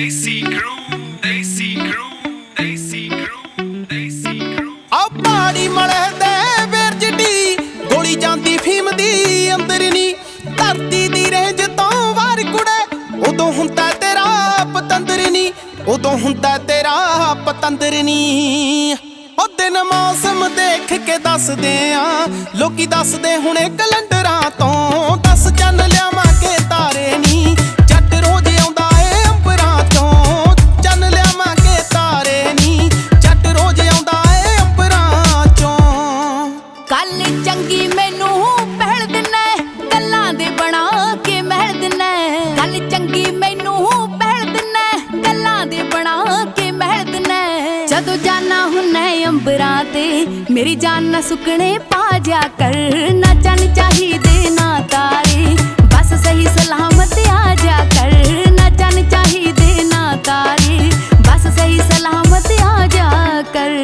Desi crew, Desi crew, Desi crew, Desi crew। ਆ ਪਾਣੀ ਮਲੇ ਦੇ ਵੇਰ ਜਿੱਡੀ ਗੋਲੀ ਜਾਂਦੀ ਫੀਮ ਦੀ ਅੰਦਰ ਨੀ ਧਰਤੀ ਦੀ ਰੇਂਜ ਤੋਂ ਵਾਰ ਕੁੜੇ ਉਦੋਂ ਹੁੰਦਾ ਤੇਰਾ ਪਤੰਦਰ ਨੀ ਉਦੋਂ ਹੁੰਦਾ ਤੇਰਾ ਪਤੰਦਰ ਨੀ ਉਹ ਦਿਨ ਮੌਸਮ ਦੇਖ ਕੇ ਦੱਸਦੇ ਆ ਲੋਕੀ ਦੱਸਦੇ ਹੁਣੇ ਕੈਲੰਡਰਾਂ ਤੋਂ ਦੱਸ ਚੰਨ ਲਿਆਵਾਂ ਕੇ ਤਾਰੇ ਨੀ ਜੱਟ ਰੋਜ਼ ਆਉਂਦਾ ਏ ਅੰਬਰਾਂ ਤੋਂ ਚੰਨ ਲਿਆਵਾਂ ਕੇ ਤਾਰੇ ਨੀ ਜੱਟ ਰੋਜ਼ ਆਉਂਦਾ ਏ ਅੰਬਰਾਂ ਚੋਂ ਕੱਲ ਚੰਗੀ ਮੈਨੂੰ ਪਹਿਲ ਦਿਨਾ ਗੱਲਾਂ ਦੇ ਬਣਾ ਕੇ ਮਹਿਲ ਦਿਨਾ ਕੱਲ ਚੰਗੀ ਮੈਨੂੰ ਪਹਿਲ ਦਿਨਾ ਗੱਲਾਂ ਦੇ ਬਣਾ ਕੇ ਮਹਿਲ ਦਿਨਾ ਜਦੋਂ ਜਾਨਾ ਹੁੰਨਾ ਅੰਬਰਾਂ ਤੇ ਮੇਰੀ ਜਾਨ ਨਾ ਸੁੱਕਣੇ ਪਾ ਜਾ ਕਰ ਨਾ ਚੰਨ ਚਾਹੀਦੇ ਨਾ ਤਾਰੇ ਬਸ ਸਹੀ ਸਲਾਮਤ ਆ ਜਾ ਕਰ ਨਾ ਚੰਨ ਚਾਹੀਦੇ ਨਾ ਤਾਰੇ ਬਸ ਸਹੀ ਸਲਾਮਤ ਆ ਜਾ ਕਰ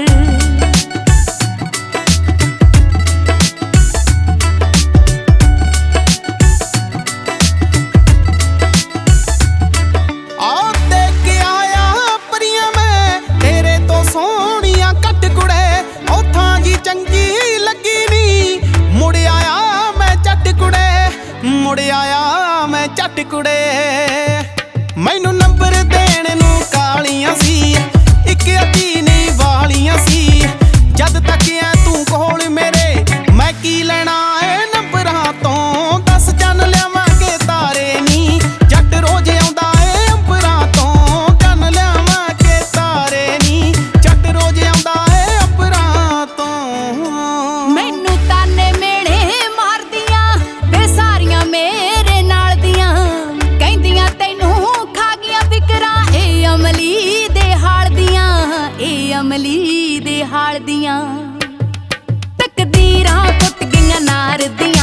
ਮੁੜ ਆਇਆ ਮੈਂ ਝੱਟ ਕੁੜੇ ਮੈਨੂੰ ਨੰਬਰ ਦੇਣ ਨੂੰ ਕਾਲੀਆਂ ਸੀ ਇੱਕ ਅੱਧੀ ਨਹੀਂ ਵਾਲੀਆਂ ਸੀ ਜਦ ਤੱਕ ਐ ਤੂੰ ਕੋਲ ਮੇਰੇ ਮੈਂ ਕੀ ਲੈਣਾ ਏ ਨੰਬਰਾਂ ਤੋਂ ਦੱਸ ਚੰਨ ਲਿਆਵਾਂ ਕੇ ਤਾਰੇ ਨੀ ਜੱਟ ਰੋਜ਼ ਆਉਂਦਾ ਏ ਅੰਬਰਾਂ ਤੋਂ ਚੰਨ ਲਿਆਵਾਂ ਕੇ ਤਾਰੇ ਨੀ ਜੱਟ ਰੋਜ਼ ਆਉਂਦਾ ਏ ਅੰਬਰਾਂ ਤੋਂ ਮੈਨੂੰ ਤਾਨੇ ਮੇੜੇ ਮਾਰਦੀਆਂ ਵੇ ਸਾਰੀਆਂ ਮੇਰੇ ਨਾਲ ਦੀਆਂ ਕਹਿੰਦੀਆਂ ਤੈਨੂੰ ਖਾ ਗਈਆਂ ਫਿਕਰਾਂ ਇਹ ਅਮਲੀ ਦੇ ਹਾਲ ਦੀਆਂ ਇਹ ਅਮਲੀ ਦੇ ਹਾਲ ਦੀਆਂ ਤਕਦੀਰਾਂ ਟੁੱਟ ਗਈਆਂ ਨਾਰ ਦੀਆਂ